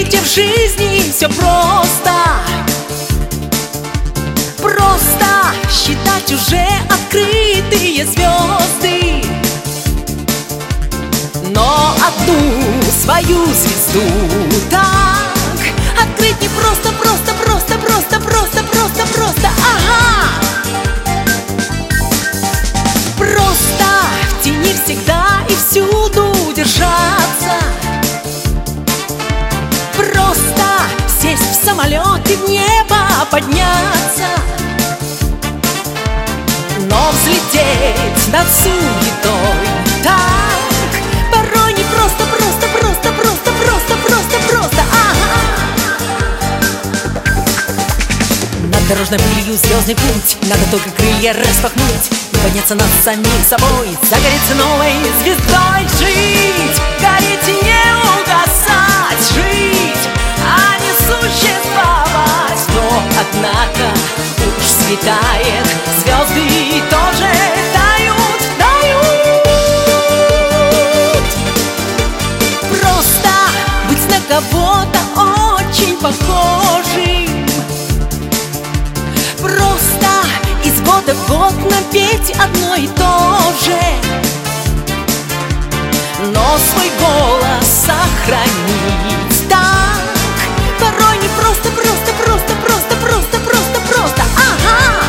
говорите, в жизни все просто. Просто считать уже открытые звезды, но одну свою звезду так открыть не просто, просто, просто, просто, просто, просто, просто, ага. Просто в тени всегда и всюду держаться. Просто сесть в самолет и в небо подняться, но взлететь над суетой так порой не просто, просто, просто, просто, просто, просто, просто, ага. Над дорожной пылью звездный путь, надо только крылья распахнуть и подняться над самим собой, загореться новой звездой, жить, гореть и не угасать, жить, а не существовать. Но однако уж светает, звезды тоже тают, тают. Просто быть на кого-то очень похожим, просто из года в год напеть одно и то же, но свой голос сохранить так порой не просто, просто, просто, просто, просто, просто, просто, ага.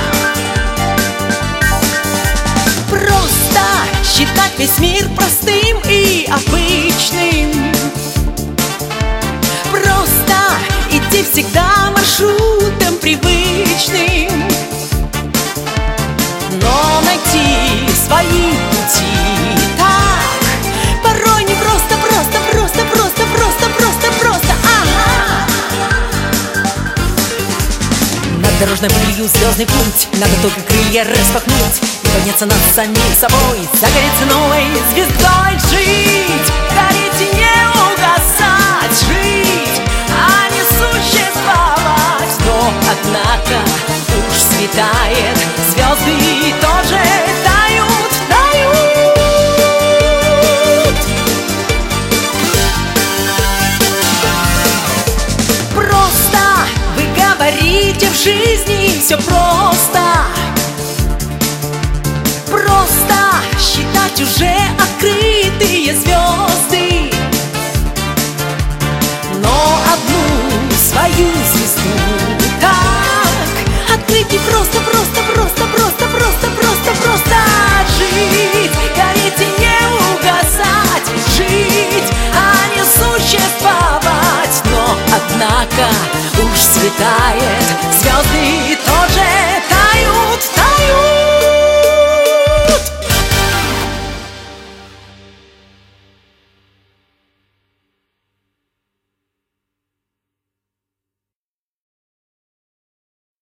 Просто считать весь мир простым и обычным, просто идти всегда маршрутом привычным, но найти свои пути так порой не просто, просто, просто, просто, просто, просто, просто, ага. Над дорожной пылью звездный путь, надо только крылья распахнуть и подняться над самим собой, загореться новой звездой, жить, гореть и не угасать, жить, а не существовать. Но однако уж светает, звезды тоже тают, тают. Просто вы говорите, в жизни все просто. Просто считать уже открытые звезды, но одну свою звезду так открыть не просто, просто, просто, просто, просто, просто, просто, жить, гореть и не угасать, жить, а не существовать. Но однако уж светает, звезды то